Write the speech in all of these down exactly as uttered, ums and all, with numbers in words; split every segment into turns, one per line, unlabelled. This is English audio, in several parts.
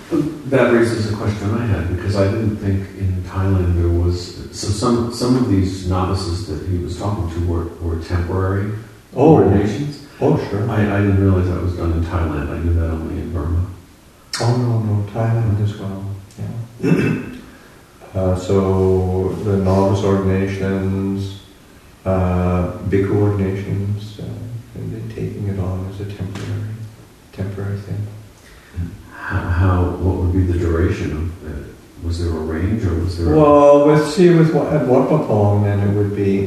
That raises a question I had, because I didn't think in Thailand there was, so some some of these novices that he was talking to were, were temporary
oh,
ordinations.
Oh, sure.
I, I didn't realize that was done in Thailand. I knew that only in Burma.
Oh, no, no, Thailand as well. Yeah. uh, so the novice ordinations, uh, bhikkhu ordinations, uh, and they're taking it on as a temporary, temporary thing.
How, how, what would be the duration of it? Was there a range, or was there?
Well, with see with at Wat Pah Pong, then it would be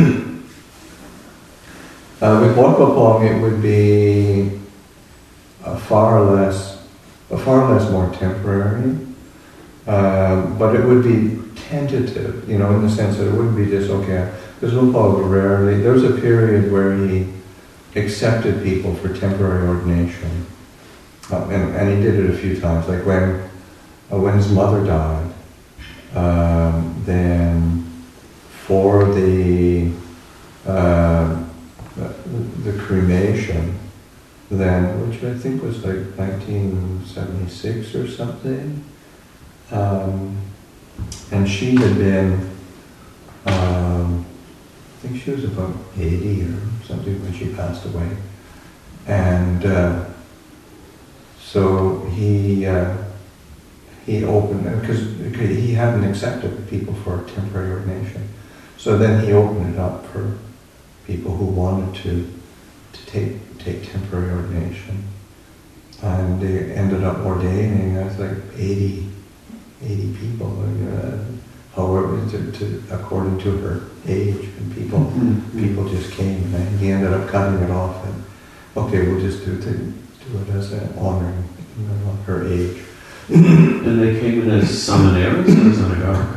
uh, with Wat Pah Pong, it would be a far less, a far less more temporary, uh, but it would be tentative, you know, in the sense that it wouldn't be just okay. Because Luang Por rarely. There was a period where he accepted people for temporary ordination. Uh, and, and he did it a few times, like when uh, when his mother died, um, then for the, uh, the the cremation, then, which I think was like nineteen seventy-six or something, um, and she had been, um, I think she was about eighty or something when she passed away, and. Uh, So he uh, he opened, because he hadn't accepted people for temporary ordination. So then he opened it up for people who wanted to to take take temporary ordination, and they ended up ordaining. I was like eighty, eighty people, uh, however, to, to, according to her age, and people mm-hmm. people just came, and he ended up cutting it off. And okay, we'll just do it. Do it as an honoring, you know, of her age.
And they came in as samaneras or as anagarika?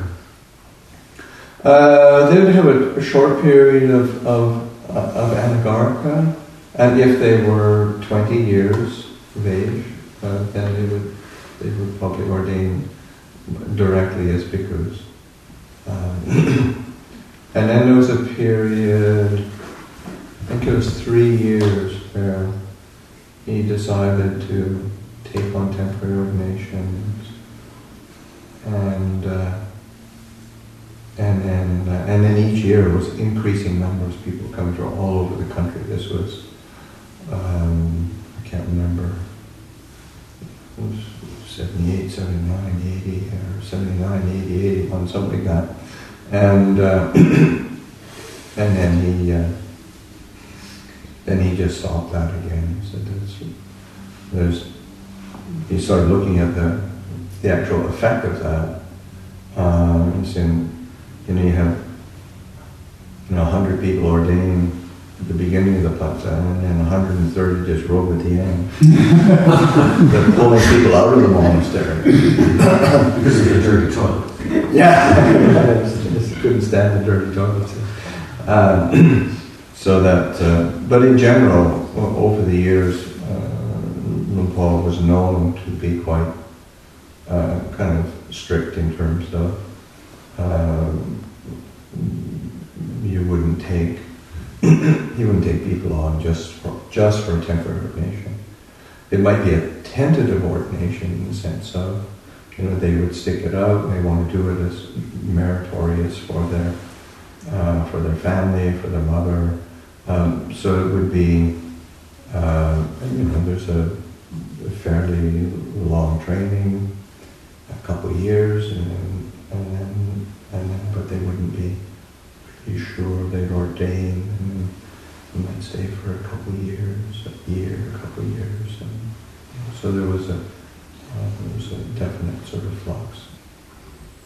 Uh, they would have a, a short period of, of, uh, of anagarika, and if they were twenty years of age, uh, then they would they would probably ordain directly as bhikkhus. Um, and then there was a period, I think it was three years where he decided to take on temporary ordinations, and uh, and then uh, and then each year it was increasing numbers of people coming from all over the country. This was um, I can't remember. It was seventy-eight, seventy-nine, eighty, or seventy-nine, eighty, eighty-one, something like that, and uh, and then he. Uh, Then he just stopped that again. He said, there's, there's, he started looking at the the actual effect of that. Um, he's saying, you know, you have, you know, a hundred people ordained at the beginning of the patsa, and then one hundred thirty just robe at the end. They're pulling people out of the monastery
because of the dirty toilet.
Yeah, just couldn't stand the dirty toilets. Um, So that, uh, but in general, over the years, uh, Luang Por was known to be quite uh, kind of strict in terms of uh, you wouldn't take he wouldn't take people on just for just for a temporary ordination. It might be a tentative ordination in the sense of, you know, they would stick it out and they want to do it as meritorious for their uh, for their family, for their mother. Um, so it would be, uh, you know, there's a, a fairly long training, a couple of years, and then, and then, and then, but they wouldn't be pretty sure they'd ordain, and then they might stay for a couple of years, a year, a couple of years, and you know, so there was a, uh, there was a definite sort of flux.